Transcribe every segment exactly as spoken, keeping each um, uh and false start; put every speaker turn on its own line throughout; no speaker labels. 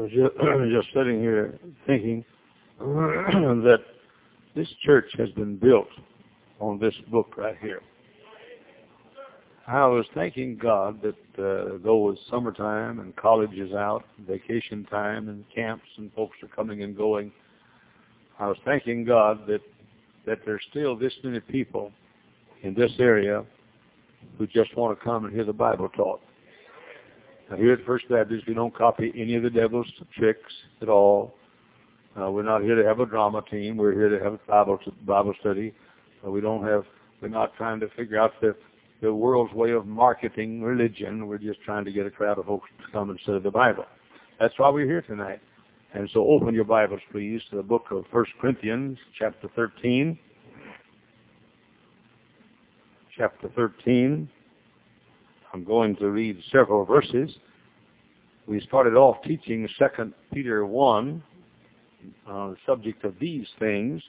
was just, just sitting here thinking that this church has been built on this book right here. I was thanking God that uh, though it's summertime and college is out, vacation time and camps and folks are coming and going, I was thanking God that, that there's still this many people in this area who just want to come and hear the Bible taught. Now, here at First Baptist, we don't copy any of the devil's tricks at all. Uh, we're not here to have a drama team. We're here to have a Bible Bible study. Uh, we don't have. We're not trying to figure out the the world's way of marketing religion. We're just trying to get a crowd of folks to come and study the Bible. That's why we're here tonight. And so, open your Bibles, please, to the book of First Corinthians, chapter thirteen. Chapter thirteen. I'm going to read several verses. We started off teaching Second Peter one on the subject of these things.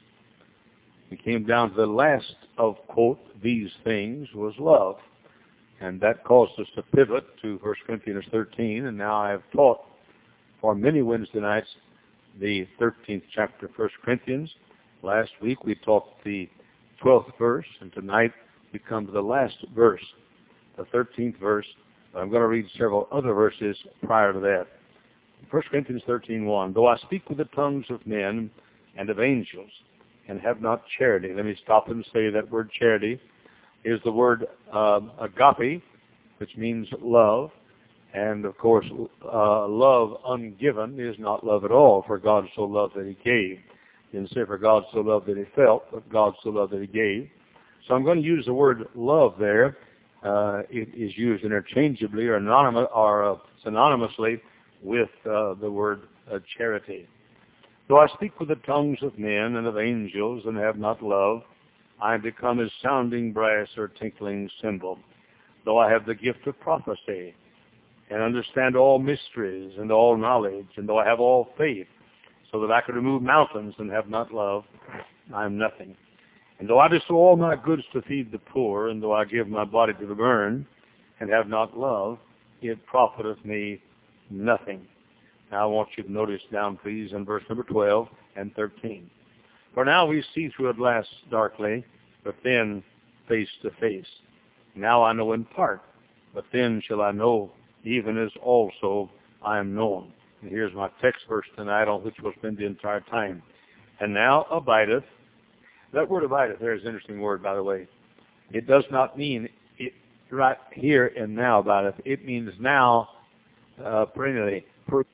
We came down to the last of, quote, these things was love. And that caused us to pivot to First Corinthians thirteen. And now I have taught for many Wednesday nights the thirteenth chapter of First Corinthians. Last week we taught the twelfth verse, and tonight we come to the last verse, the thirteenth verse. I'm going to read several other verses prior to that. First Corinthians thirteen one. Though I speak with the tongues of men and of angels and have not charity. Let me stop and say that word charity is the word uh, agape, which means love. And of course, uh, love ungiven is not love at all, for God so loved that he gave. He didn't say for God so loved that he felt, but God so loved that he gave. So I'm going to use the word love there. Uh, it is used interchangeably or, anonymous, or uh, synonymously with uh, the word uh, charity. Though I speak with the tongues of men and of angels and have not love, I am become as sounding brass or tinkling cymbal. Though I have the gift of prophecy and understand all mysteries and all knowledge, and though I have all faith, so that I could remove mountains and have not love, I am nothing. And though I bestow all my goods to feed the poor, and though I give my body to the burn, and have not love, it profiteth me nothing. Now I want you to notice down, please, in verse number twelve and thirteen. For now we see through a glass darkly, but then face to face. Now I know in part, but then shall I know, even as also I am known. And here's my text verse tonight, on which we'll spend the entire time. And now abideth. That word abideth there is an interesting word, by the way. It does not mean it right here and now abideth. It means now uh, perennially. Per,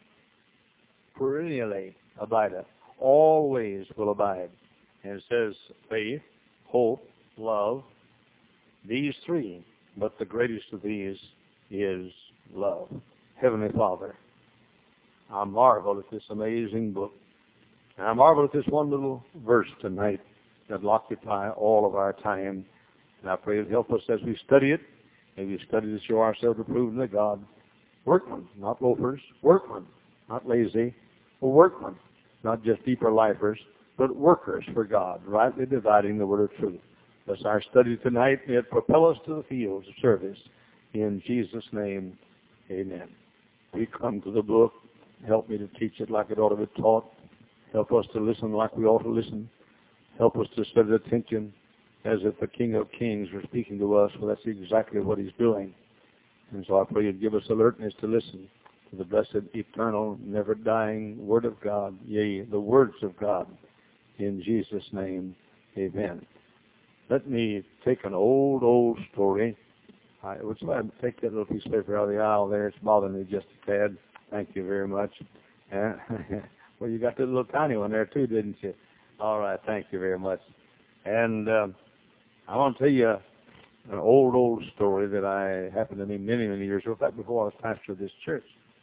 perennially abideth. Always will abide. And it says faith, hope, love, these three. But the greatest of these is love. Heavenly Father, I marvel at this amazing book. And I marvel at this one little verse tonight that will occupy all of our time. And I pray to help us as we study it. May we study to show ourselves approved unto God. Workmen, not loafers. Workmen, not lazy. But workmen, not just deeper lifers, but workers for God, rightly dividing the word of truth. Thus our study tonight, may it propel us to the fields of service. In Jesus' name, amen. We come to the book. Help me to teach it like it ought to be taught. Help us to listen like we ought to listen. Help us to set attention as if the King of Kings were speaking to us. Well, that's exactly what he's doing. And so I pray you'd give us alertness to listen to the blessed, eternal, never-dying Word of God, yea, the words of God. In Jesus' name, amen. Let me take an old, old story. I would take that little piece of paper out of the aisle there. It's bothering me just a tad. Thank you very much. Uh, well, you got the little tiny one there too, didn't you? All right, thank you very much. And uh, I want to tell you an old, old story that I happened to me many, many years ago. In fact, before I was pastor of this church.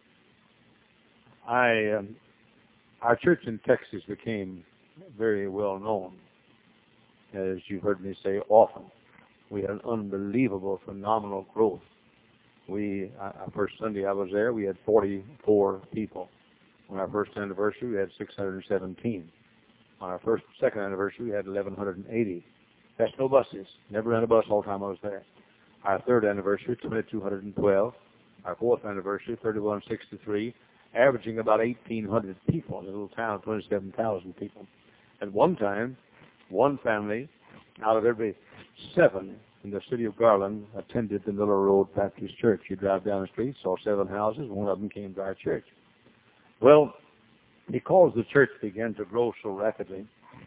I, um, our church in Texas became very well known, as you've heard me say often. We had an unbelievable, phenomenal growth. We, our first Sunday I was there, we had forty-four people. On our first anniversary, we had six hundred seventeen. On our first, second anniversary, we had eleven eighty. That's no buses. Never ran a bus all the time I was there. Our third anniversary, twenty-two twelve. Our fourth anniversary, thirty-one sixty-three. averaging about eighteen hundred people in a little town of twenty-seven thousand people. At one time, one family out of every seven in the city of Garland attended the Miller Road Baptist Church. You drive down the street, saw seven houses, one of them came to our church. Well, because the church began to grow so rapidly,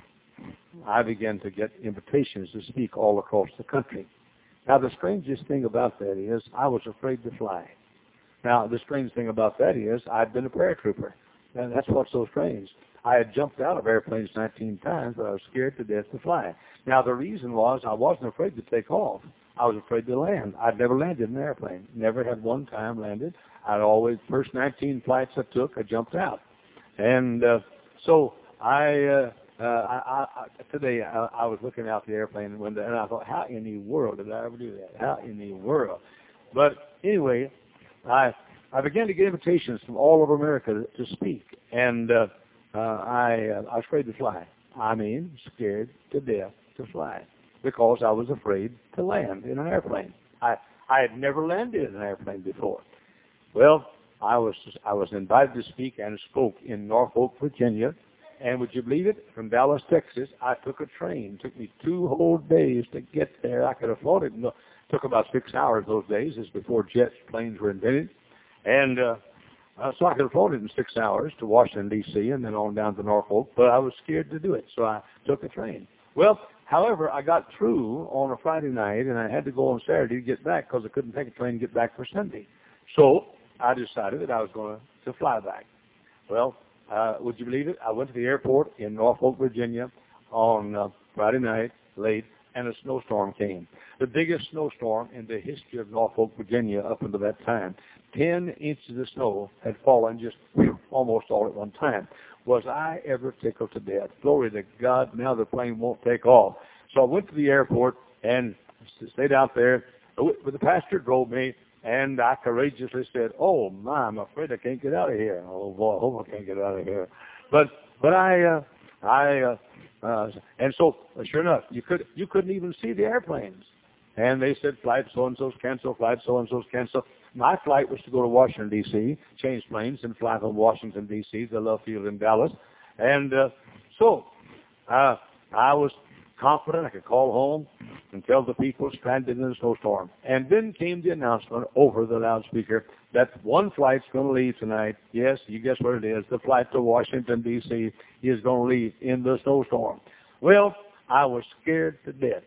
I began to get invitations to speak all across the country. Now, the strangest thing about that is I was afraid to fly. Now, the strange thing about that is I'd been a paratrooper, and that's what's so strange. I had jumped out of airplanes nineteen times, but I was scared to death to fly. Now, the reason was I wasn't afraid to take off. I was afraid to land. I'd never landed in an airplane. Never had one time landed. I'd always, first nineteen flights I took, I jumped out. And uh, so I, uh, uh, I, I, today I, I was looking out the airplane window, and I thought, how in the world did I ever do that? How in the world? But anyway, I I began to get invitations from all over America to, to speak, and uh, uh, I, uh, I was afraid to fly. I mean, scared to death to fly because I was afraid to land in an airplane. I I had never landed in an airplane before. Well, I was I was invited to speak and spoke in Norfolk, Virginia, and would you believe it? From Dallas, Texas, I took a train. It took me two whole days to get there. I could have thought it. It took about six hours those days. This is before jet planes were invented. And uh, uh, so I could have flown it in six hours to Washington, D C, and then on down to Norfolk, but I was scared to do it, so I took a train. Well, however, I got through on a Friday night, and I had to go on Saturday to get back because I couldn't take a train and get back for Sunday. So I decided that I was going to fly back. Well, uh, would you believe it? I went to the airport in Norfolk, Virginia on uh, Friday night, late, and a snowstorm came. The biggest snowstorm in the history of Norfolk, Virginia up until that time. Ten inches of snow had fallen just whew, almost all at one time. Was I ever tickled to death? Glory to God, now the plane won't take off. So I went to the airport and stayed out there. But the pastor drove me, and I courageously said, oh, my, I'm afraid I can't get out of here. Oh, boy, I hope I can't get out of here. But but I, uh, I, uh, uh, and so, sure enough, you, could, you couldn't even see the airplanes. And they said, flight so-and-so's canceled, flight so-and-so's canceled. My flight was to go to Washington, D C, change planes, and fly from Washington, D C to Love Field in Dallas. And uh, so uh, I was confident I could call home and tell the people stranded in a snowstorm. And then came the announcement over the loudspeaker that one flight's going to leave tonight. Yes, you guess what it is. The flight to Washington, D C is going to leave in the snowstorm. Well, I was scared to death.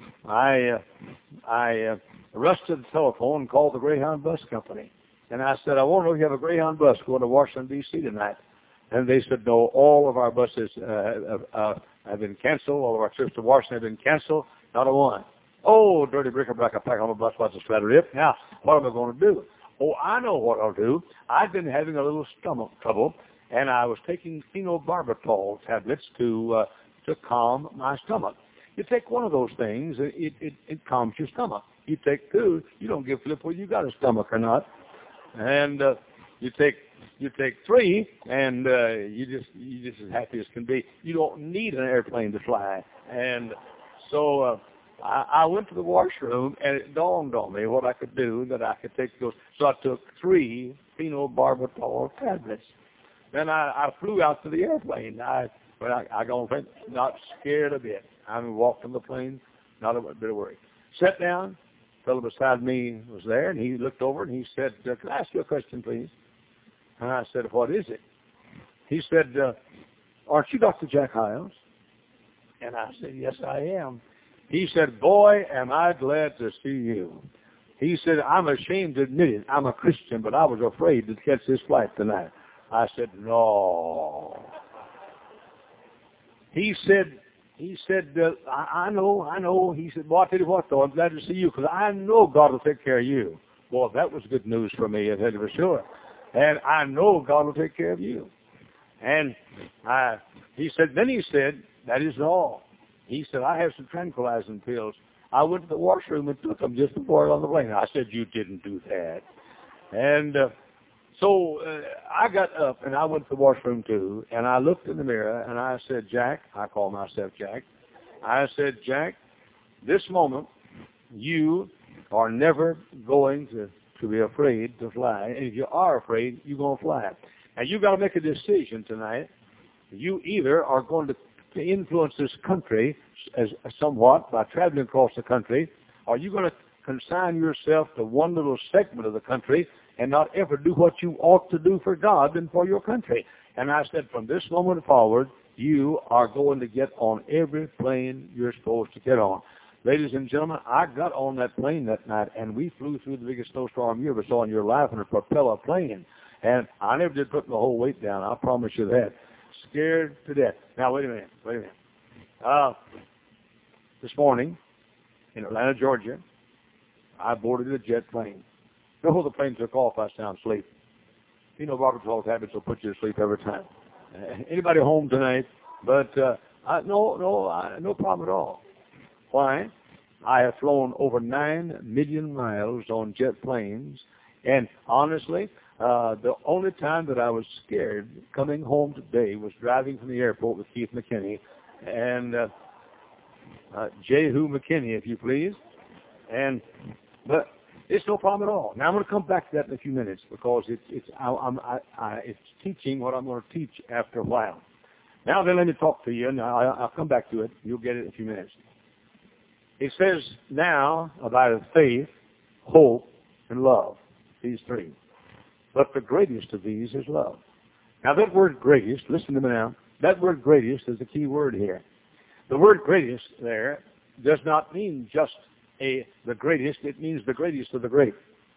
I uh, I uh, rushed to the telephone and called the Greyhound Bus Company. And I said, I want to know if you have a Greyhound bus going to Washington, D C tonight. And they said, no, all of our buses uh, uh, have been canceled. All of our trips to Washington have been canceled. Not a one. Oh, dirty bric-a-brac, I pack on the bus, what's a splatter rip. Now, what am I going to do? Oh, I know what I'll do. I've been having a little stomach trouble, and I was taking phenobarbital tablets to uh, to calm my stomach. You take one of those things, it, it, it calms your stomach. You take two, you don't give a flip whether you got a stomach or not. And uh, you take you take three, and uh, you just you just as happy as can be. You don't need an airplane to fly. And so uh, I, I went to the washroom, and it dawned on me what I could do, that I could take those. So I took three phenobarbital tablets. Then I, I flew out to the airplane. I but I, I got on, not scared a bit. I walked on the plane, not a bit of worry. Sat down, the fellow beside me was there, and he looked over and he said, uh, can I ask you a question, please? And I said, what is it? He said, uh, aren't you Doctor Jack Hyles? And I said, yes, I am. He said, boy, am I glad to see you. He said, I'm ashamed to admit it. I'm a Christian, but I was afraid to catch this flight tonight. I said, no. He said, He said, uh, I, I know, I know. He said, well, I'll tell you what, though, I'm glad to see you because I know God will take care of you. Well, that was good news for me, I tell you for sure. And I know God will take care of you. And I, he said, then he said, that isn't all. He said, I have some tranquilizing pills. I went to the washroom and took them just before I got on the plane. I said, you didn't do that. And uh, so uh, I got up and I went to the washroom too, and I looked in the mirror and I said, Jack, I call myself Jack, I said, Jack, this moment you are never going to, to be afraid to fly. And if you are afraid, you're going to fly. And you've got to make a decision tonight. You either are going to influence this country as, as somewhat by traveling across the country, or you're going to consign yourself to one little segment of the country and not ever do what you ought to do for God and for your country. And I said, from this moment forward, you are going to get on every plane you're supposed to get on. Ladies and gentlemen, I got on that plane that night, and we flew through the biggest snowstorm you ever saw in your life in a propeller plane. And I never did put my whole weight down. I promise you that. Scared to death. Now, wait a minute. Wait a minute. Uh, this morning, in Atlanta, Georgia, I boarded a jet plane. Before the plane took off, I sound asleep. You know, Robert Hall's habits will put you to sleep every time. Uh, anybody home tonight? But uh, I, no, no, I, no problem at all. Why? I have flown over nine million miles on jet planes, and honestly, uh, the only time that I was scared coming home today was driving from the airport with Keith McKinney and uh, uh, Jehu McKinney, if you please. And but it's no problem at all. Now I'm going to come back to that in a few minutes because it's it's I, I'm, I, I, it's teaching what I'm going to teach after a while. Now then, let me talk to you, and I, I'll come back to it. You'll get it in a few minutes. It says now about faith, hope, and love. These three. But the greatest of these is love. Now that word greatest, listen to me now. That word greatest is the key word here. The word greatest there does not mean just a the greatest. It means the greatest of the great.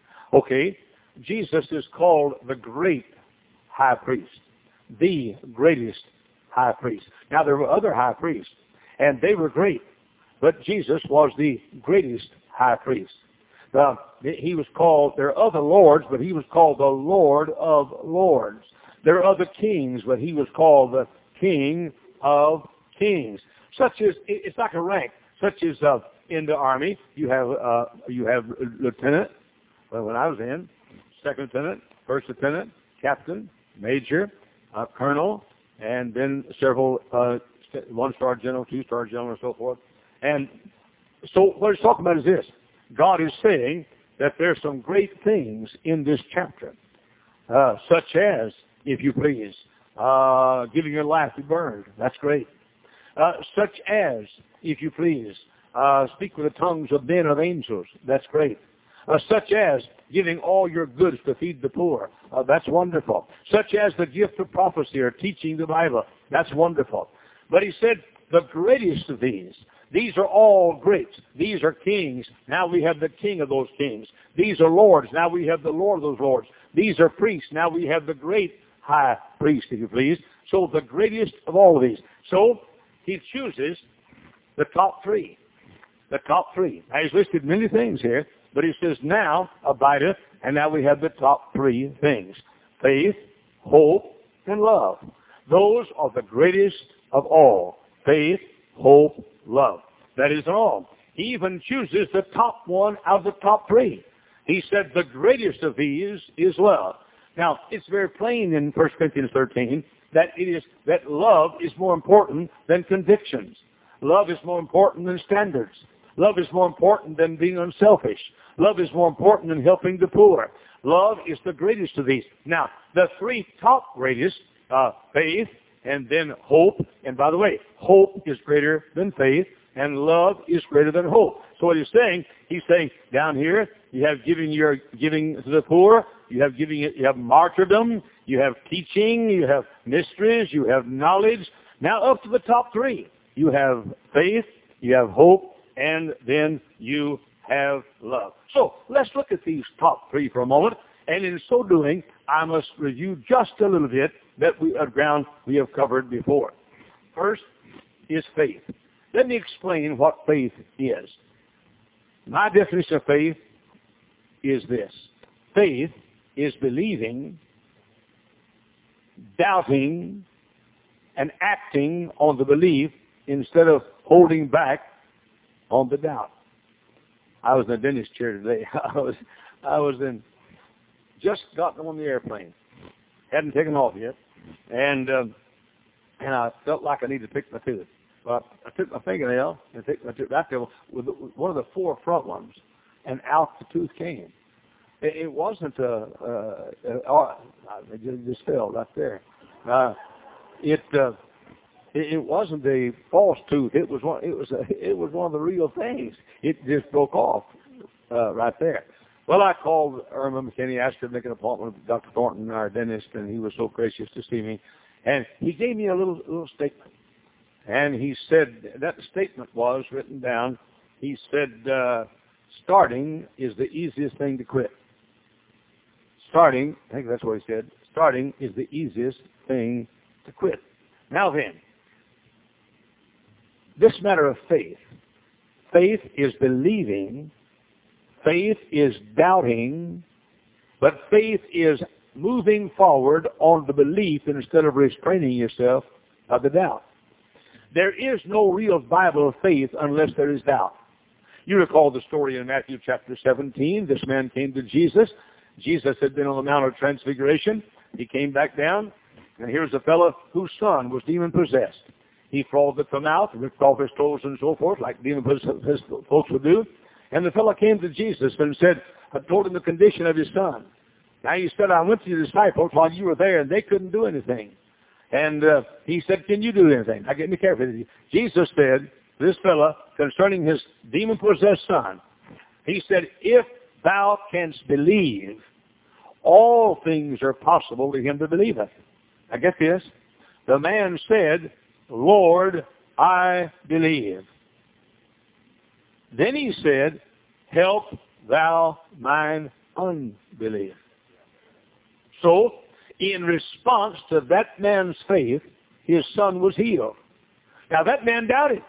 Okay, Jesus is called the great high priest. The greatest high priest. Now there were other high priests, and they were great. But Jesus was the greatest high priest. The, he was called, there are other lords, but he was called the Lord of Lords. There are other kings, but he was called the King of Kings. Such as, it's like a rank, such as uh, in the army, you have uh, you have lieutenant, well, when I was in, second lieutenant, first lieutenant, captain, major, uh, colonel, and then several, uh, one-star general, two-star general, and so forth. And so what he's talking about is this. God is saying that there's some great things in this chapter, uh, such as, if you please, uh, giving your life to be burned. That's great. Uh, such as, if you please, uh, speak with the tongues of men and of angels. That's great. Uh, such as giving all your goods to feed the poor. Uh, that's wonderful. Such as the gift of prophecy or teaching the Bible. That's wonderful. But he said the greatest of these, these are all great. These are kings. Now we have the king of those kings. These are lords. Now we have the Lord of those lords. These are priests. Now we have the great high priest, if you please. So the greatest of all of these. So he chooses the top three. The top three. Now he's listed many things here, but he says now abideth, and now we have the top three things. Faith, hope, and love. Those are the greatest of all. Faith, hope, love. That is all. He even chooses the top one out of the top three. He said the greatest of these is love. Now, it's very plain in First Corinthians thirteen that it is that love is more important than convictions. Love is more important than standards. Love is more important than being unselfish. Love is more important than helping the poor. Love is the greatest of these. Now, the three top greatest, uh, faith, and then hope. And by the way, hope is greater than faith, and love is greater than hope. So what he's saying, he's saying down here, you have giving your giving to the poor, you have giving it, you have martyrdom, you have teaching, you have mysteries, you have knowledge. Now up to the top three, you have faith, you have hope, and then you have love. So let's look at these top three for a moment, and in so doing, I must review just a little bit that we of ground we have covered before. First is faith. Let me explain what faith is. My definition of faith is this. Faith is believing, doubting, and acting on the belief instead of holding back on the doubt. I was in a dentist chair today. I was, I was in, just gotten on the airplane. Hadn't taken off yet. And um, and I felt like I needed to pick my tooth. But I took my fingernail and took my tooth, that with one of the four front ones, and out the tooth came. It, it wasn't a, a, a oh, it just fell right there. Uh, it, uh, it it wasn't a false tooth. It was one. It was a, it was one of the real things. It just broke off uh, right there. Well, I called Irma McKinney, asked her to make an appointment with Doctor Thornton, our dentist, and he was so gracious to see me. And he gave me a little little statement. And he said, that statement was written down, he said, uh, starting is the easiest thing to quit. Starting, I think that's what he said, starting is the easiest thing to quit. Now then, this matter of faith, faith is believing, faith is doubting, but faith is moving forward on the belief instead of restraining yourself of the doubt. There is no real Bible faith unless there is doubt. You recall the story in Matthew chapter seventeen. This man came to Jesus. Jesus had been on the Mount of Transfiguration. He came back down, and here's a fellow whose son was demon-possessed. He frothed at the mouth, ripped off his clothes and so forth, like demon-possessed folks would do. And the fellow came to Jesus and said, I told him the condition of his son. Now he said, I went to your disciples while you were there, and they couldn't do anything. And uh, he said, can you do anything? Now get me carefully. Jesus said, this fella, concerning his demon-possessed son, he said, if thou canst believe, all things are possible to him that believeth. Now get this. The man said, Lord, I believe. Then he said, help thou mine unbelief. So, in response to that man's faith, his son was healed. Now that man doubted.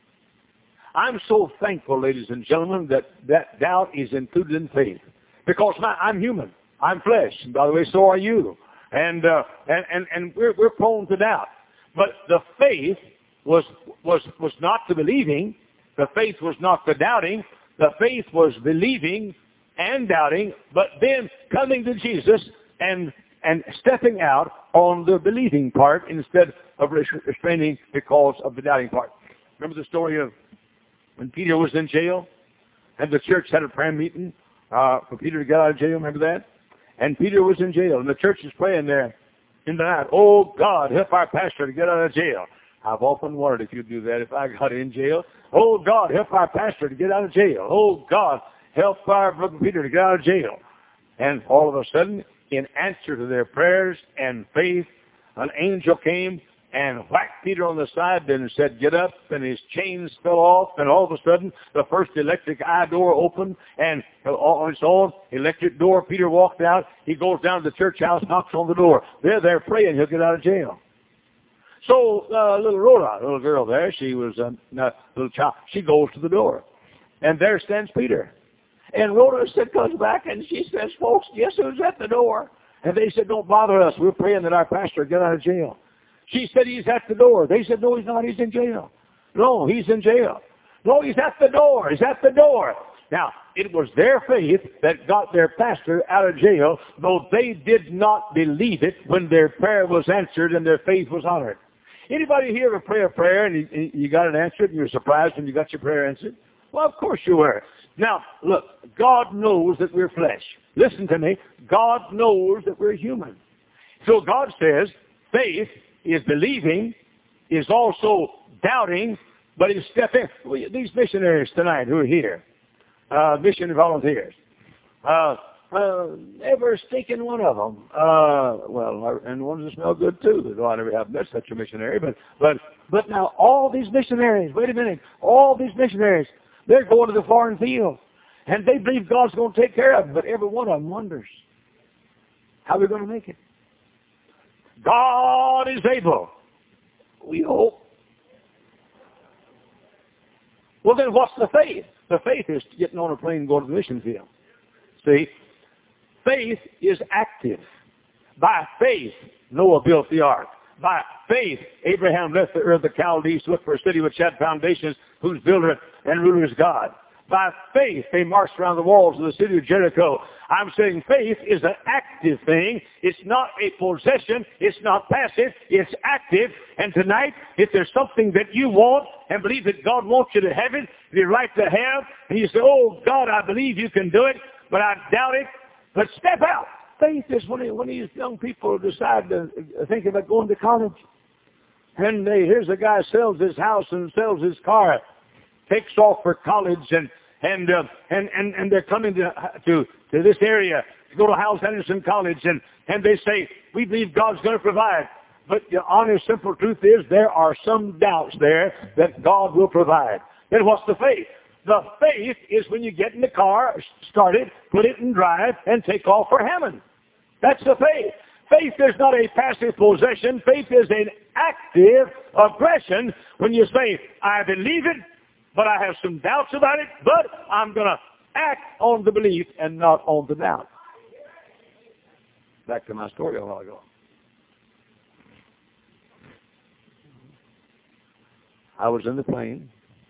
I'm so thankful, ladies and gentlemen, that that doubt is included in faith. Because my, I'm human. I'm flesh. And by the way, so are you. And uh, and, and, and we're, we're prone to doubt. But the faith was, was, was not the believing. The faith was not the doubting. The faith was believing and doubting, but then coming to Jesus and and stepping out on the believing part instead of restraining because of the doubting part. Remember the story of when Peter was in jail and the church had a prayer meeting uh, for Peter to get out of jail? Remember that? And Peter was in jail, and the church is praying there in the night, oh, God, help our pastor to get out of jail. I've often wondered if you'd do that if I got in jail. Oh, God, help our pastor to get out of jail. Oh, God, help our brother Peter to get out of jail. And all of a sudden, in answer to their prayers and faith, an angel came and whacked Peter on the side and said, get up, and his chains fell off, and all of a sudden, the first electric eye door opened, and on its own electric door, Peter walked out. He goes down to the church house, knocks on the door. They're there praying he'll get out of jail. So, uh, little Rhoda, little girl there, she was a uh, little child, she goes to the door, and there stands Peter. And Rhoda said, comes back, and she says, folks, guess who's at the door? And they said, don't bother us. We're praying that our pastor get out of jail. She said, he's at the door. They said, no, he's not. He's in jail. No, he's in jail. No, he's at the door. He's at the door. Now, it was their faith that got their pastor out of jail, though they did not believe it when their prayer was answered and their faith was honored. Anybody here ever pray a prayer and you, you got it answered and you were surprised when you got your prayer answered? Well, of course you were. Now, look, God knows that we're flesh. Listen to me. God knows that we're human. So God says faith is believing, is also doubting, but is stepping. These missionaries tonight who are here, uh, mission volunteers, uh, uh, every stinking one of them, uh, well, and ones that smell good too, though I never have met such a missionary, but, but, but now all these missionaries, wait a minute, all these missionaries, they're going to the foreign field, and they believe God's going to take care of them, but every one of them wonders, how are we going to make it? God is able. We hope. Well, then what's the faith? The faith is getting on a plane and going to the mission field. See? Faith is active. By faith, Noah built the ark. By faith, Abraham left the earth of the Chaldees to look for a city which had foundations, whose builder and ruler is God. By faith, they marched around the walls of the city of Jericho. I'm saying faith is an active thing. It's not a possession. It's not passive. It's active. And tonight, if there's something that you want and believe that God wants you to have it, you're right to have, and you say, oh, God, I believe you can do it, but I doubt it, But step out. Faith is when, when these young people decide to think about going to college. And they, here's a guy sells his house and sells his car, takes off for college, and and uh, and, and and they're coming to to to this area to go to Hal Henderson College, and and they say, we believe God's going to provide. But the honest, simple truth is there are some doubts there that God will provide. Then what's the faith? The faith is when you get in the car, start it, put it in drive, and take off for Hammond. That's the faith. Faith is not a passive possession. Faith is an active aggression when you say, I believe it, but I have some doubts about it, but I'm going to act on the belief and not on the doubt. Back to my story a while ago. I was in the plane.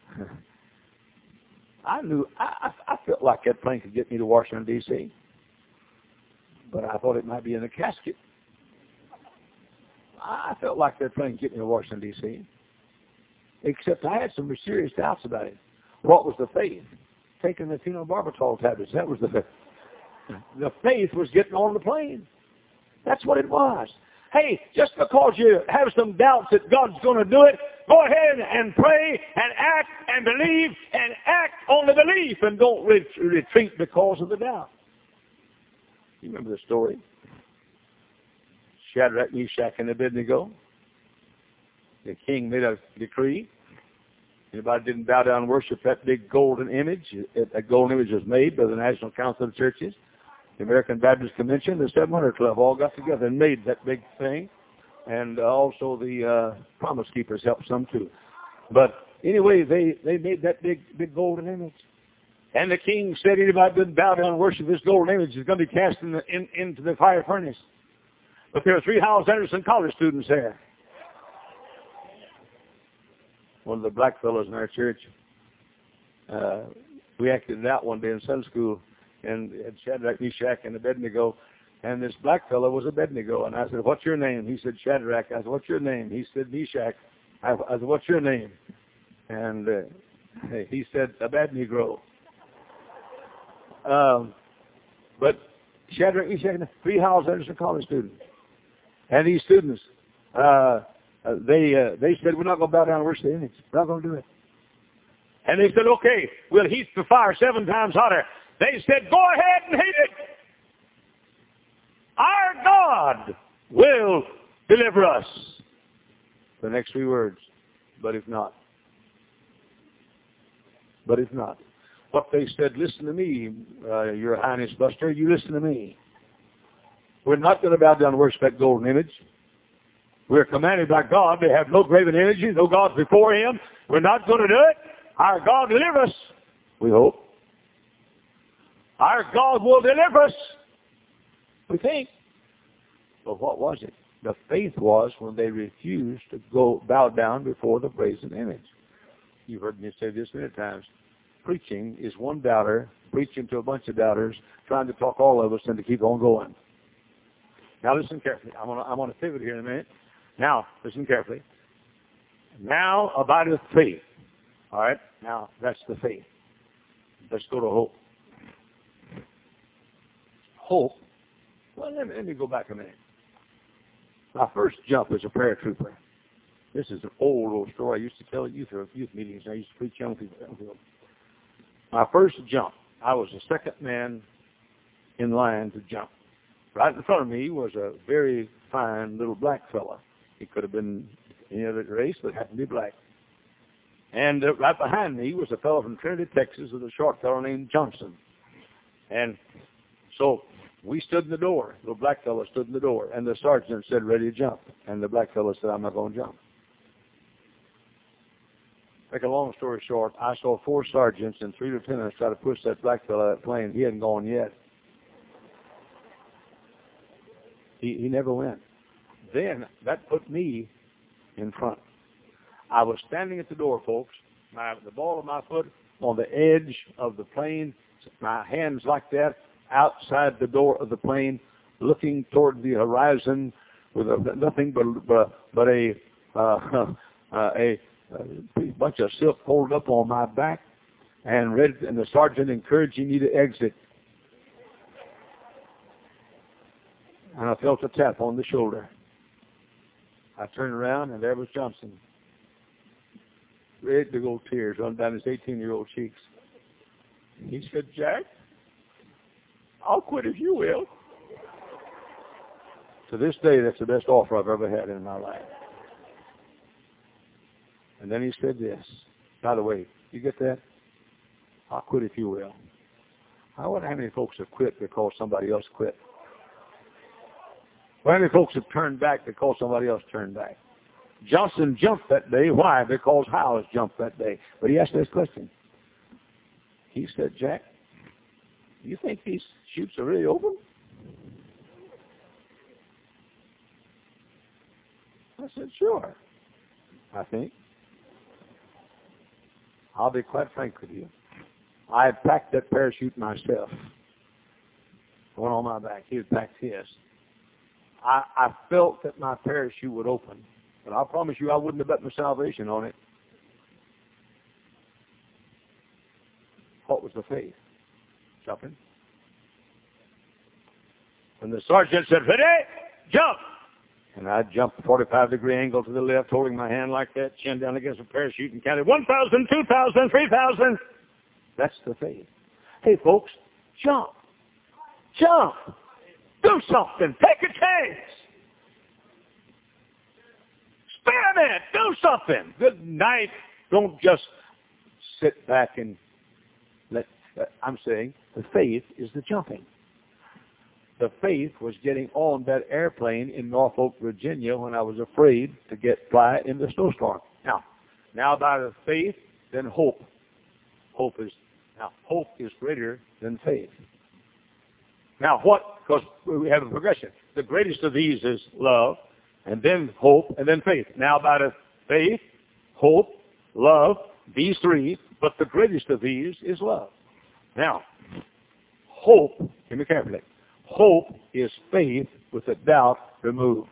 I knew, I, I felt like that plane could get me to Washington, D C But I thought it might be in a casket. I felt like that plane could get me to Washington, D C Except I had some serious doubts about it. What was the faith? Taking the phenobarbital tablets. That was the faith. The faith was getting on the plane. That's what it was. Hey, just because you have some doubts that God's going to do it, go ahead and pray and act and believe and act on the belief and don't ret- retreat because of the doubt. You remember the story? Shadrach, Meshach, and Abednego. The king made a decree. Anybody didn't bow down and worship that big golden image. That golden image was made by the National Council of Churches. The American Baptist Convention, the seven hundred Club all got together and made that big thing. And uh, also the uh, Promise Keepers helped some too. But anyway, they, they made that big big golden image. And the king said anybody didn't bow down and worship this golden image is going to be cast in the, in, into the fire furnace. But there were three Hal Henderson College students there. One of the black fellows in our church, uh, we acted it out one day in Sunday school, and had Shadrach, Meshach, and Abednego. And this black fellow was Abednego. And I said, what's your name? He said, Shadrach. I said, what's your name? He said, Meshach. I, I said, what's your name? And uh, he said, Abednego. Um, but Shadrach, Meshach, and three Hal Henderson College students. And these students, uh, uh, they uh, they said, we're not going to bow down and worship the image. We're not going to do it. And they said, okay, we'll heat the fire seven times hotter. They said, go ahead and heat it. Our God will deliver us. The next three words, but if not. But if not. What they said, listen to me, uh, Your Highness Buster, you listen to me. We're not going to bow down and worship that golden image. We're commanded by God to have no graven images, no gods before Him. We're not going to do it. Our God will deliver us, we hope. Our God will deliver us, we think. But what was it? The faith was when they refused to go bow down before the brazen image. You've heard me say this many times. Preaching is one doubter preaching to a bunch of doubters, trying to talk all of us into keep on going. Now listen carefully. I'm going to I'm going to pivot here in a minute. Now, listen carefully. Now abideth faith. All right? Now, that's the faith. Let's go to hope. Hope. Well, let me, let me go back a minute. My first jump as a prayer trooper. This is an old, old story I used to tell at youth, youth meetings. I used to preach young people. Young people. My first jump, I was the second man in line to jump. Right in front of me was a very fine little black fella. He could have been any other race, but happened to be black. And uh, right behind me was a fellow from Trinity, Texas, with a short fellow named Johnson. And so we stood in the door. The little black fellow stood in the door. And the sergeant said, ready to jump. And the black fellow said, I'm not going to jump. Make a long story short, I saw four sergeants and three lieutenants try to push that black fellow out of that plane. He hadn't gone yet. He, he never went. Then that put me in front. I was standing at the door, folks. My, the ball of my foot on the edge of the plane, my hands like that, outside the door of the plane, looking toward the horizon with a, nothing but, but, but a, uh, uh, a, a bunch of silk folded up on my back, and ready, and the sergeant encouraging me to exit. and I felt a tap on the shoulder. I turned around, and there was Johnson. Red, big old tears running down his eighteen-year-old cheeks. He said, Jack, I'll quit if you will. To this day, that's the best offer I've ever had in my life. And then he said this. By the way, you get that? I'll quit if you will. I wonder how many folks have quit because somebody else quit. How many folks have turned back because somebody else turned back? Johnson jumped that day. Why? Because Howes jumped that day. But he asked this question. He said, Jack, do you think these chutes are really open? I said, sure, I think. I'll be quite frank with you. I had packed that parachute myself. One on my back. He had packed his. I, I felt that my parachute would open. But I promise you I wouldn't have bet my salvation on it. What was the faith? Jumping. When the sergeant said, ready, jump! And I jumped a forty-five degree angle to the left, holding my hand like that, chin down against the parachute, and counted one thousand, two thousand, three thousand. That's the faith. Hey, folks, jump. Jump. Do something. Take a chance. Experiment. Do something. Good night. Don't just sit back and let, uh, I'm saying the faith is the jumping. The faith was getting on that airplane in Norfolk, Virginia when I was afraid to get fly in the snowstorm. Now, now by the faith, then hope. Hope is, now hope is greater than faith. Now what? Because we have a progression. The greatest of these is love, and then hope, and then faith. Now by the faith, hope, love, these three, but the greatest of these is love. Now, hope, hear me carefully. Hope is faith with the doubt removed.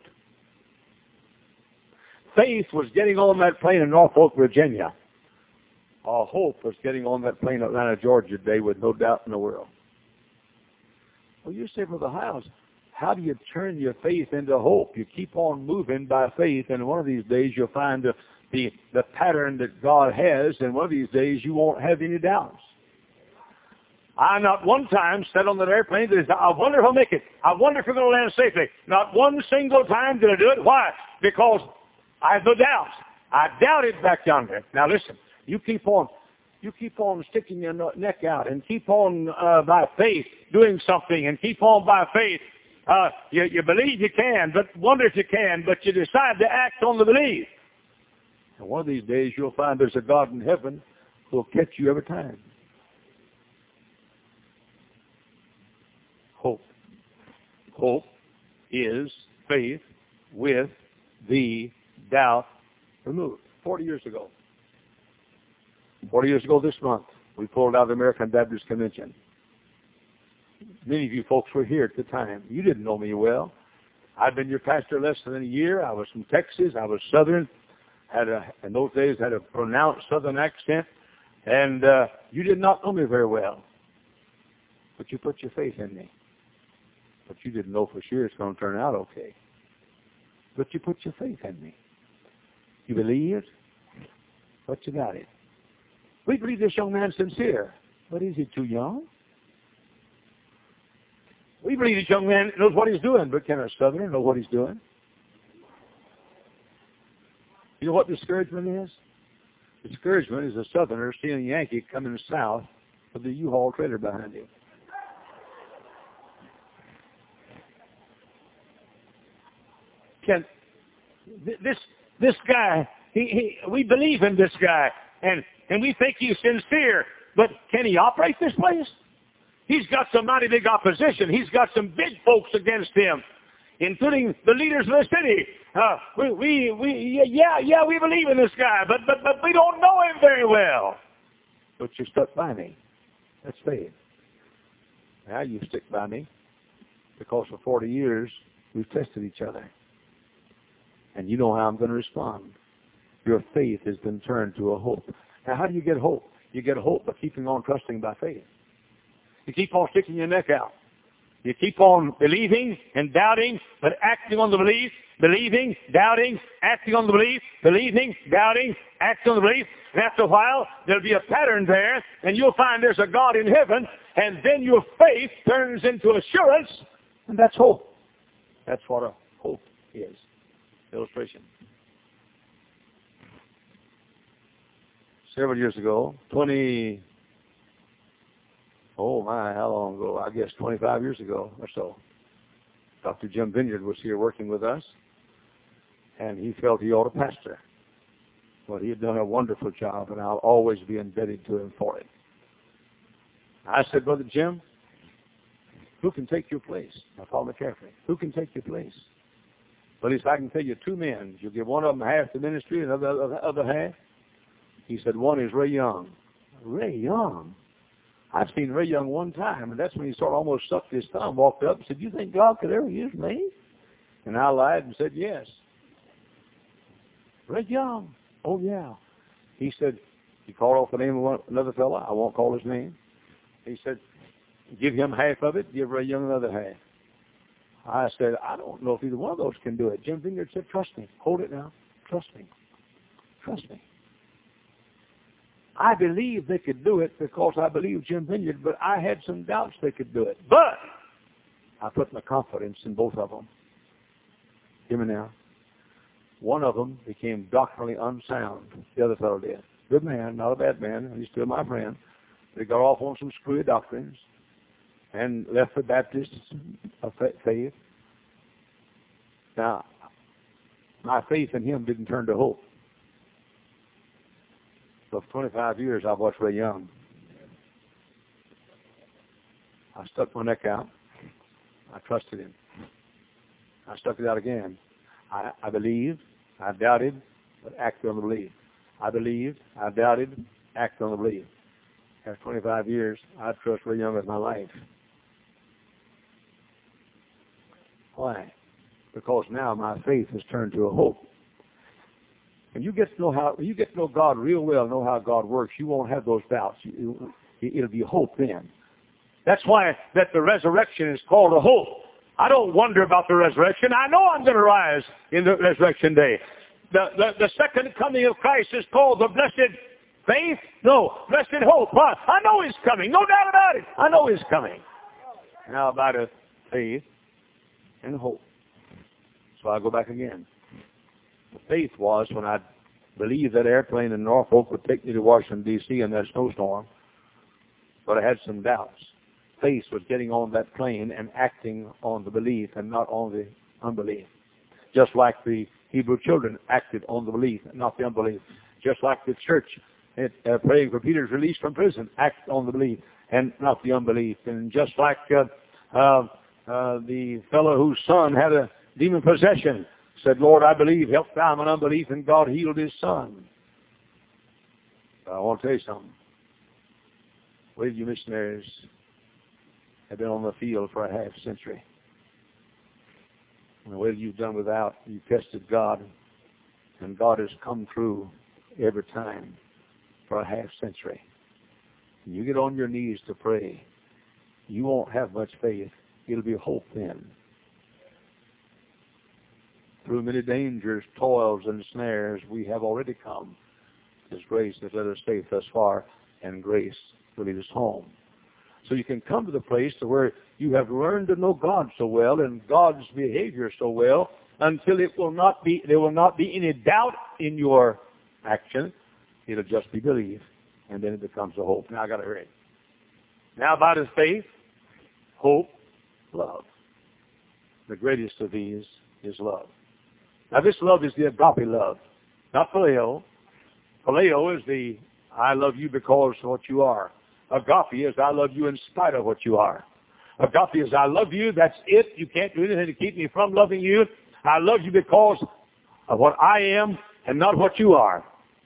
Faith was getting on that plane in Norfolk, Virginia. Our hope was getting on that plane in Atlanta, Georgia today with no doubt in the world. Well, you say, Brother Howes, how do you turn your faith into hope? You keep on moving by faith, and one of these days you'll find the, the, the pattern that God has, and one of these days you won't have any doubts. I not one time sat on that airplane and said, I wonder if I'll make it. I wonder if we're going to land safely. Not one single time did I do it. Why? Because I have no doubts. I doubted back yonder. Now listen, you keep on, you keep on sticking your neck out and keep on uh, by faith doing something and keep on by faith. Uh, you, you believe you can, but wonder if you can, but you decide to act on the belief. And one of these days you'll find there's a God in heaven who will catch you every time. Hope. Hope is faith with the doubt removed. Forty years ago. Forty years ago this month, we pulled out of the American Baptist Convention. Many of you folks were here at the time. You didn't know me well. I'd been your pastor less than a year. I was from Texas. I was Southern. Had a, in those days, had a pronounced Southern accent. And uh, you did not know me very well. But you put your faith in me. But you didn't know for sure it's going to turn out okay. But you put your faith in me. You believed, but you got it. We believe this young man's sincere, but is he too young? We believe this young man knows what he's doing, but can a Southerner know what he's doing? You know what discouragement is? Discouragement is a Southerner seeing a Yankee coming south with the U-Haul trailer behind him. Can this this guy? He, he we believe in this guy, and and we think he's sincere. But can he operate this place? He's got some mighty big opposition. He's got some big folks against him, including the leaders of the city. Uh, we we we yeah yeah we believe in this guy, but but but we don't know him very well. But you stuck by me. That's faith. Now you stick by me because for forty years we've tested each other. And you know how I'm going to respond. Your faith has been turned to a hope. Now, how do you get hope? You get hope by keeping on trusting by faith. You keep on sticking your neck out. You keep on believing and doubting, but acting on the belief, believing, doubting, acting on the belief, believing, doubting, acting on the belief. And after a while, there'll be a pattern there, and you'll find there's a God in heaven, and then your faith turns into assurance, and that's hope. That's what a hope is. Illustration. Several years ago, twenty, oh my, how long ago? I guess twenty-five years ago or so, Doctor Jim Vineyard was here working with us, and he felt he ought to pastor. Well, he had done a wonderful job, and I'll always be indebted to him for it. I said, Brother Jim, who can take your place? Now follow me carefully. Who can take your place? Well, he said, I can tell you two men. You'll give one of them half the ministry and the other, the other half. He said, one is Ray Young. Ray Young? I've seen Ray Young one time, and that's when he sort of almost sucked his thumb, walked up and said, you think God could ever use me? And I lied and said, yes. Ray Young? Oh, yeah. He said, he called off the name of one, another fellow. I won't call his name. He said, give him half of it, give Ray Young another half. I said, I don't know if either one of those can do it. Jim Vineyard said, trust me. Hold it now. Trust me. Trust me. I believe they could do it because I believe Jim Vineyard, but I had some doubts they could do it. But I put my confidence in both of them. Hear me now. One of them became doctrinally unsound. The other fellow did. Good man, not a bad man, and he's still my friend. They got off on some screwy doctrines and left the Baptist of faith. Now, my faith in him didn't turn to hope. So for twenty-five years, I've watched Ray Young. I stuck my neck out. I trusted him. I stuck it out again. I, I believed, I doubted, but acted on the belief. I believed, I doubted, acted on the belief. After twenty-five years, I trust Ray Young with my life. Why? Because now my faith has turned to a hope. And you get to know how you get to know God real well, know how God works. You won't have those doubts. You, it'll be hope then. That's why that the resurrection is called a hope. I don't wonder about the resurrection. I know I'm going to rise in the resurrection day. The, the, the second coming of Christ is called the blessed faith. No, blessed hope. Why? I know He's coming. No doubt about it. I know He's coming. Now about a faith and hope. So I go back again. Faith was when I believed that airplane in Norfolk would take me to Washington, D C in that snowstorm, but I had some doubts. Faith was getting on that plane and acting on the belief and not on the unbelief. Just like the Hebrew children acted on the belief and not the unbelief. Just like the church it, uh, praying for Peter's release from prison, acted on the belief and not the unbelief. And just like uh, uh, uh, the fellow whose son had a demon possession, said, Lord, I believe, help thou my unbelief, and God healed his son. But I want to tell you something. Wait, you missionaries have been on the field for a half century. And what you've done without, you tested God, and God has come through every time for a half century. And you get on your knees to pray, you won't have much faith. It'll be hope then. Through many dangers, toils, and snares, we have already come. His grace has let us safe thus far, and grace will lead us home. So you can come to the place to where you have learned to know God so well and God's behavior so well until it will not be there will not be any doubt in your action. It'll just be belief, and then it becomes a hope. Now I got to hurry. Now about His faith, hope, love. The greatest of these is love. Now this love is the agape love, not phileo. Phileo is the I love you because of what you are. Agape is I love you in spite of what you are. Agape is I love you, that's it. You can't do anything to keep me from loving you. I love you because of what I am and not what you are.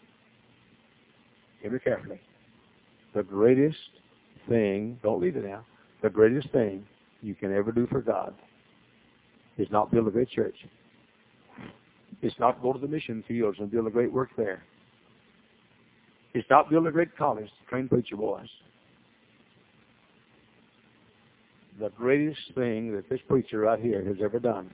Hear me carefully. The greatest thing, don't leave it now, the greatest thing you can ever do for God is not build a great church. It's not go to the mission fields and build a great work there. It's not build a great college to train preacher boys. the greatest thing that this preacher right here has ever done.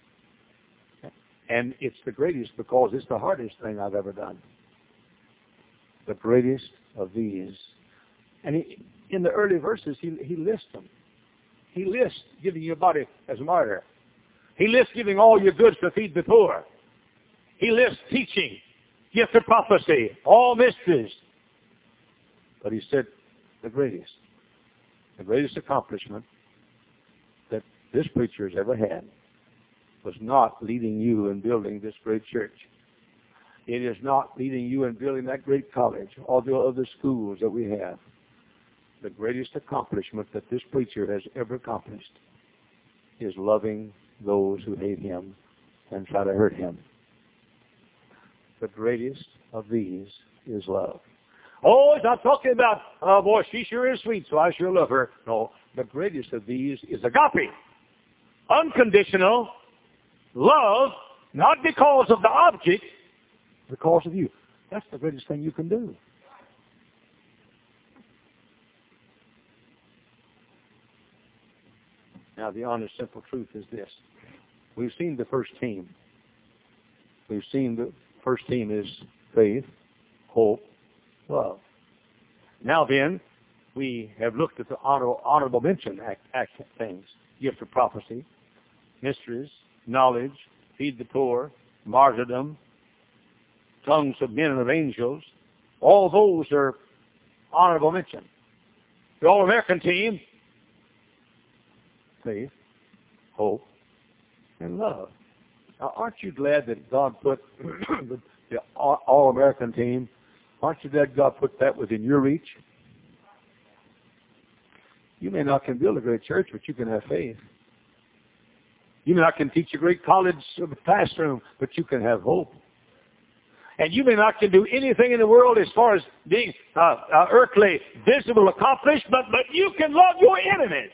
And it's the greatest because it's the hardest thing I've ever done. The greatest of these. And he, in the early verses, he, he lists them. He lists giving your body as a martyr. He lists giving all your goods to feed the poor. He lists teaching, gift of prophecy, all mysteries. But he said the greatest, the greatest accomplishment that this preacher has ever had was not leading you in building this great church. It is not leading you in building that great college, all the other schools that we have. The greatest accomplishment that this preacher has ever accomplished is loving those who hate him and try to hurt him. The greatest of these is love. Oh, it's not talking about, oh boy, she sure is sweet, so I sure love her. No, the greatest of these is agape. Unconditional love, not because of the object, because of you. That's the greatest thing you can do. Now, the honest, simple truth is this. We've seen the first team. We've seen the first team is faith, hope, love. Now then, we have looked at the honor, honorable mention act, act things. Gift of prophecy, mysteries, knowledge, feed the poor, martyrdom, tongues of men and of angels. All those are honorable mention. The All-American team, faith, hope, and love. Now, aren't you glad that God put the, the All-American team, aren't you glad God put that within your reach? You may not can build a great church, but you can have faith. You may not can teach a great college classroom, but you can have hope. And you may not can do anything in the world as far as being uh, uh, earthly, visible, accomplished, but, but you can love your enemies.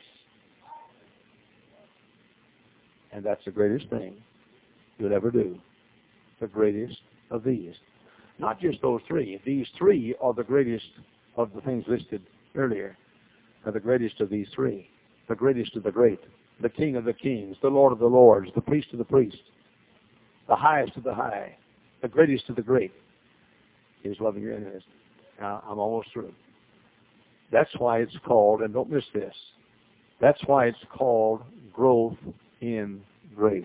And that's the greatest thing you'll ever do. The greatest of these. Not just those three. These three are the greatest of the things listed earlier. Are the greatest of these three. The greatest of the great. The King of the kings. The Lord of the lords. The priest of the priests. The highest of the high. The greatest of the great is loving your enemies. Now, I'm almost through. That's why it's called, and don't miss this, that's why it's called growth in grace.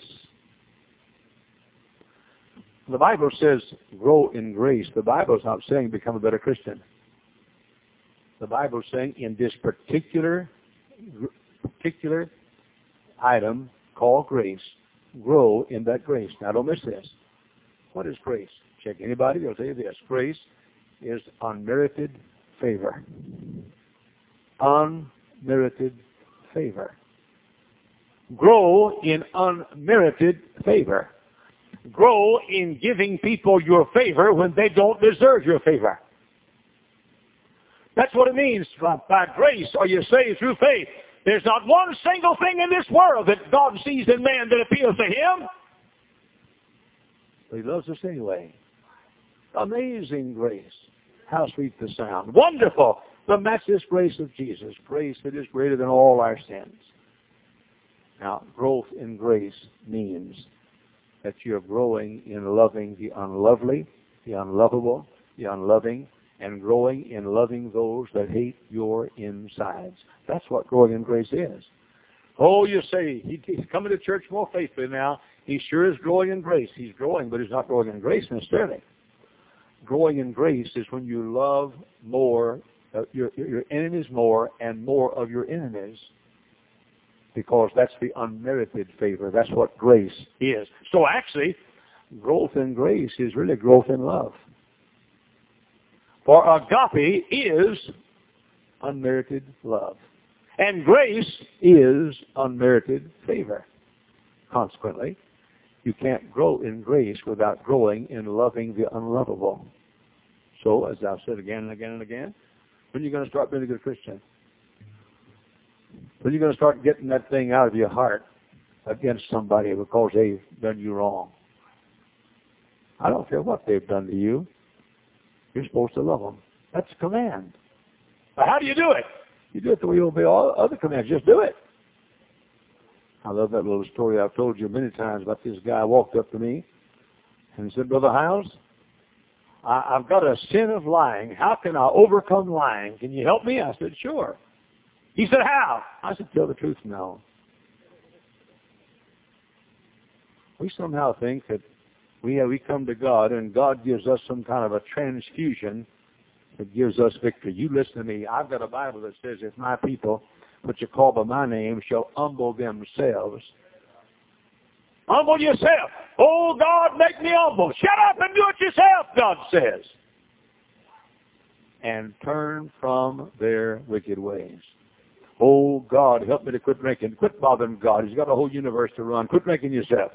The Bible says grow in grace. The Bible is not saying become a better Christian. The Bible is saying in this particular, particular item called grace, grow in that grace. Now, don't miss this. What is grace? Check anybody, they'll tell you this. Grace is unmerited favor. Unmerited favor. Grow in unmerited favor. Grow in giving people your favor when they don't deserve your favor. That's what it means. By, by grace are you saved through faith. There's not one single thing in this world that God sees in man that appeals to him. He loves us anyway. Amazing grace. How sweet the sound. Wonderful. The matchless grace of Jesus. Grace that is greater than all our sins. Now, growth in grace means that you're growing in loving the unlovely, the unlovable, the unloving, and growing in loving those that hate your insides. That's what growing in grace is. Oh, you say, he's coming to church more faithfully now. He sure is growing in grace. He's growing, but he's not growing in grace necessarily. Growing in grace is when you love more, uh, your, your enemies more, and more of your enemies, because that's the unmerited favor. That's what grace is. So actually, growth in grace is really growth in love. For agape is unmerited love. And grace is unmerited favor. Consequently, you can't grow in grace without growing in loving the unlovable. So, as I've said again and again and again, when are you going to start being a good Christian? When are you going to start getting that thing out of your heart against somebody because they've done you wrong? I don't care what they've done to you. You're supposed to love them. That's a command. But how do you do it? You do it the way you obey all other commands. Just do it. I love that little story I've told you many times about this guy walked up to me and said, Brother Hiles, I, I've got a sin of lying. How can I overcome lying? Can you help me? I said, sure. He said, how? I said, tell the truth now. We somehow think that we, uh, we come to God and God gives us some kind of a transfusion that gives us victory. You listen to me. I've got a Bible that says, if my people, which are called by my name, shall humble themselves. Humble yourself. Oh, God, make me humble. Shut up and do it yourself, God says. And turn from their wicked ways. Oh, God, help me to quit making, quit bothering God. He's got a whole universe to run. Quit making yourself.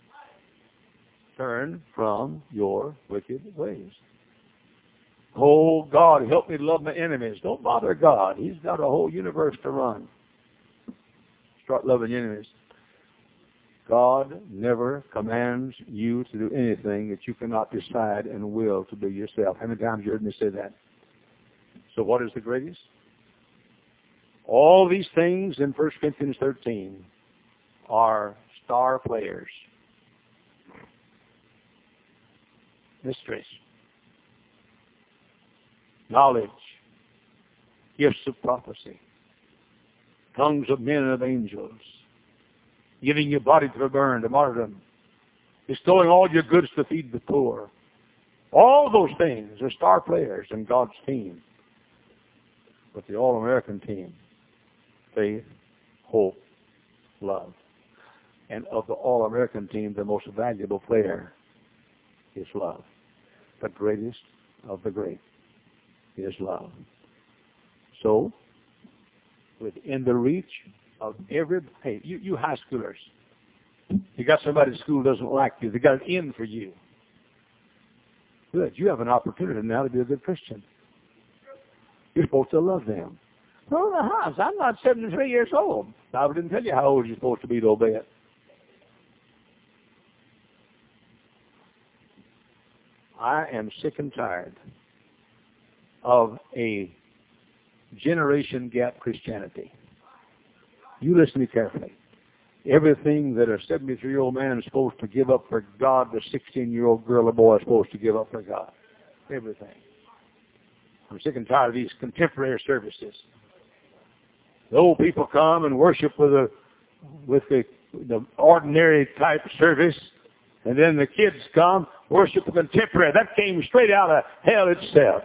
Turn from your wicked ways. Oh, God, help me to love my enemies. Don't bother God. He's got a whole universe to run. Start loving your enemies. God never commands you to do anything that you cannot decide and will to do yourself. How many times you heard me say that? So what is the greatest? All these things in First Corinthians thirteen are star players. Mysteries. Knowledge. Gifts of prophecy. Tongues of men and of angels. Giving your body to burn, to martyrdom. Bestowing all your goods to feed the poor. All those things are star players in God's team. But the all-American team, faith, hope, love. And of the all-American team, the most valuable player is love. The greatest of the great is love. So, within the reach of every, hey, you, you high schoolers, you got somebody at school who doesn't like you. They got an in for you. Good. You have an opportunity now to be a good Christian. You're supposed to love them. No, the house. I'm not seventy-three years old. The Bible didn't tell you how old you're supposed to be to obey it. I am sick and tired of a generation gap Christianity. You listen to me carefully. Everything that a seventy-three-year-old man is supposed to give up for God, the sixteen-year-old girl or boy is supposed to give up for God. Everything. I'm sick and tired of these contemporary services. The old people come and worship with a with the, the ordinary type service, and then the kids come, worship the contemporary. That came straight out of hell itself.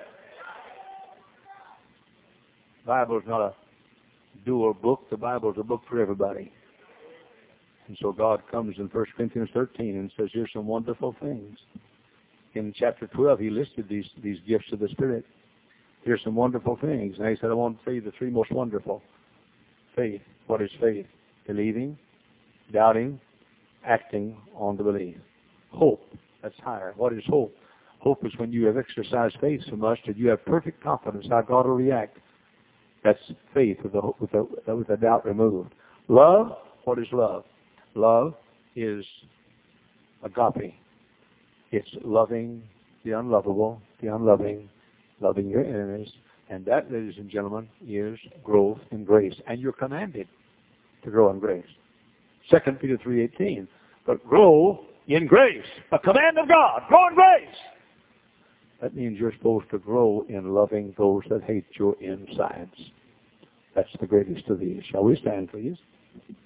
The Bible is not a dual book. The Bible is a book for everybody. And so God comes in First Corinthians thirteen and says, here's some wonderful things. In chapter twelve, he listed these, these gifts of the Spirit. Here's some wonderful things. And he said, I want to tell you the three most wonderful. Faith. What is faith? Believing, doubting, acting on the belief. Hope. That's higher. What is hope? Hope is when you have exercised faith so much that you have perfect confidence how God will react. That's faith with the, with the, with the doubt removed. Love. What is love? Love is agape. It's loving the unlovable, the unloving, loving your enemies. And that, ladies and gentlemen, is growth in grace. And you're commanded to grow in grace. Second Peter three eighteen. But grow in grace. A command of God. Grow in grace. That means you're supposed to grow in loving those that hate your insides. That's the greatest of these. Shall we stand, please?